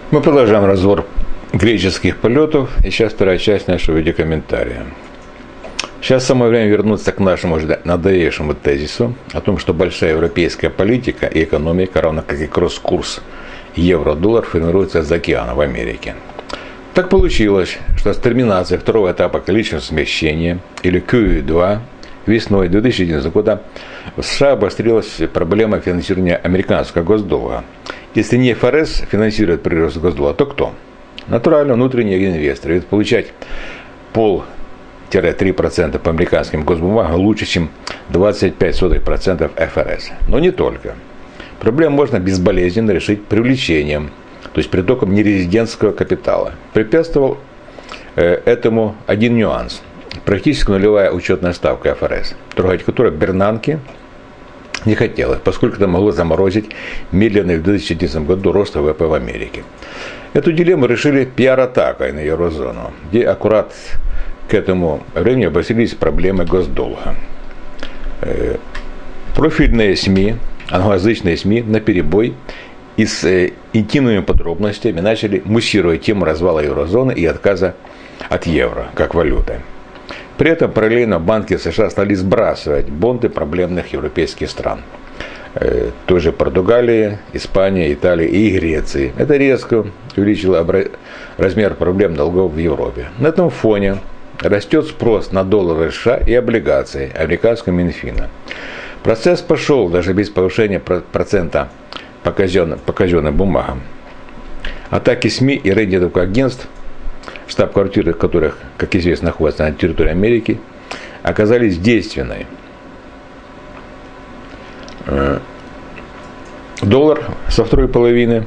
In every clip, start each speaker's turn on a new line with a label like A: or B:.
A: Мы продолжаем разбор греческих полетов, и сейчас вторая часть нашего видеокомментария. Сейчас самое время вернуться к нашему уже надоевшему тезису о том, что большая европейская политика и экономика, равно как и кросс-курс евро-доллар, формируется из океана в Америке. Так получилось, что с терминацией второго этапа количественного смещения, или QE2, весной 2011 года в США обострилась проблема финансирования американского госдолга. Если не ФРС финансирует прирост госдолга, то кто? Натурально внутренние инвесторы. Ведь получать 0,5-3% по американским госбумагам лучше, чем 25% ФРС. Но не только. Проблему можно безболезненно решить привлечением, то есть притоком нерезидентского капитала. Препятствовал этому один нюанс. Практически нулевая учетная ставка ФРС, трогать которую Бернанке не хотелось, поскольку это могло заморозить медленный в 2011 году рост ВВП в Америке. Эту дилемму решили пиар-атакой на еврозону, где аккурат к этому времени обострились проблемы госдолга. Профильные СМИ, англоязычные СМИ наперебой и с интимными подробностями начали муссировать тему развала еврозоны и отказа от евро как валюты. При этом параллельно банки США стали сбрасывать бонды проблемных европейских стран. Той же Португалии, Испании, Италии и Греции. Это резко увеличило размер проблем долгов в Европе. На этом фоне растет спрос на доллары США и облигации американского Минфина. Процесс пошел даже без повышения процента по казенным бумагам. Атаки СМИ и рейтинговых агентств, штаб-квартиры которых, как известно, находятся на территории Америки, оказались действенной. Доллар со второй половины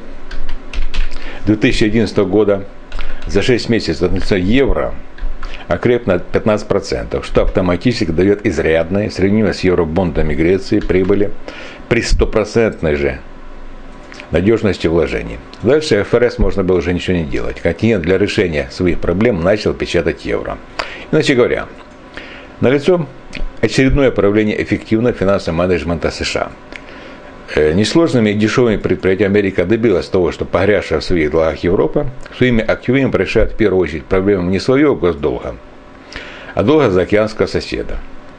A: 2011 года за 6 месяцев относительно евро окреп на 15%, что автоматически дает изрядные, сравнимо с евробондами Греции, прибыли при 100% же надежности вложений. Дальше ФРС можно было уже ничего не делать. Континент для решения своих проблем начал печатать евро. Иначе говоря, налицо очередное проявление эффективного финансового менеджмента США. Несложными и дешевыми предприятиями Америка добилась того, что погрязшая в своих долгах Европа своими активами решает в первую очередь проблему не своего госдолга, а долга заокеанского соседа.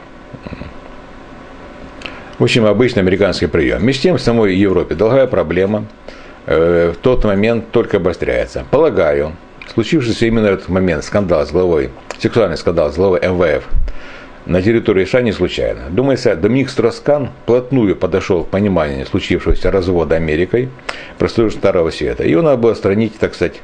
A: В общем, обычный американский прием. Между тем, в самой Европе долговая проблема в тот момент только обостряется. Полагаю, случившийся именно в этот момент сексуальный скандал с главой МВФ на территории США не случайно. Думается, Доминик Строскан вплотную подошел к пониманию случившегося развода Америкой простого Старого Света. Его надо было отстранить, так сказать,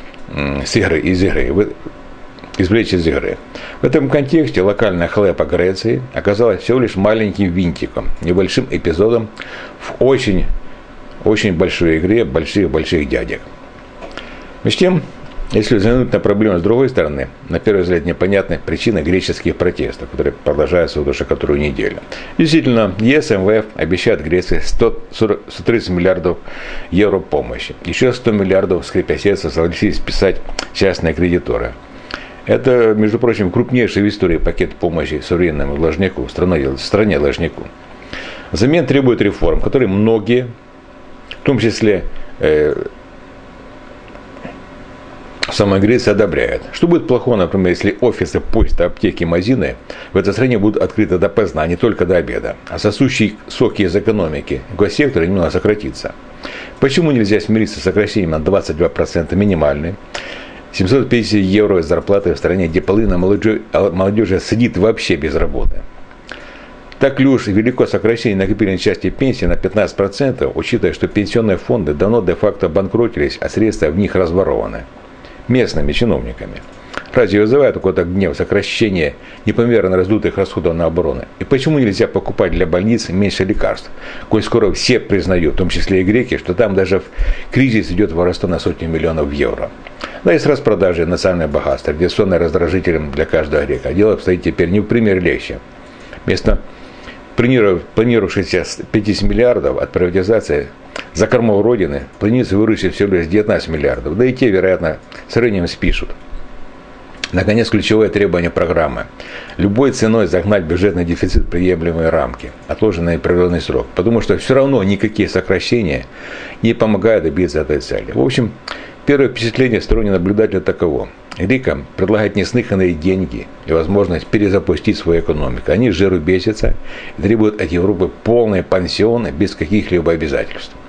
A: извлечь из игры. В этом контексте локальная халепа Греции оказалась всего лишь маленьким винтиком, небольшим эпизодом в очень большой игре больших дядек. Между тем, если взглянуть на проблему с другой стороны, на первый взгляд непонятны причины греческих протестов, которые продолжаются уже которую неделю. Действительно, ЕС и МВФ обещают Греции 130 миллиардов евро помощи. Еще 100 миллиардов, скрипя сердце, согласились списать частные кредиторы. Это, между прочим, крупнейший в истории пакет помощи современному должнику, стране должнику. Взамен требует реформ, которые многие, в том числе в самой Греции, одобряют. Что будет плохого, например, если офисы, почта, аптеки, магазины в этой стране будут открыты допоздна, а не только до обеда, а сосущий соки из экономики госсектора немного сократится? Почему нельзя смириться с сокращением на 22% минимальной? 750 евро зарплаты в стране, где половина молодежи сидит вообще без работы. Так ли уж велико сокращение накопительной части пенсии на 15%, учитывая, что пенсионные фонды давно де-факто банкротились, а средства в них разворованы местными чиновниками? Разве вызывает какой-то гнев сокращение непомерно раздутых расходов на оборону? И почему нельзя покупать для больниц меньше лекарств? Коль скоро все признают, в том числе и греки, что там даже в кризис идет воровство на сотни миллионов евро. Да и с распродажей национального богатства, традиционно раздражителем для каждого грека. Дело обстоит теперь не в пример легче. Вместо планировавшихся 50 миллиардов от приватизации за кормов Родины планируется выручить всего лишь 19 миллиардов. Да и те, вероятно, с рынком спишут. Наконец, ключевое требование программы. Любой ценой загнать бюджетный дефицит в приемлемые рамки, отложенный определенный срок. Потому что все равно никакие сокращения не помогают добиться этой цели. В общем, Первое впечатление стороннего наблюдателя таково. Рика предлагает неслыханные деньги и возможность перезапустить свою экономику. Они с жиру бесятся и требуют от Европы полные пансионы без каких-либо обязательств.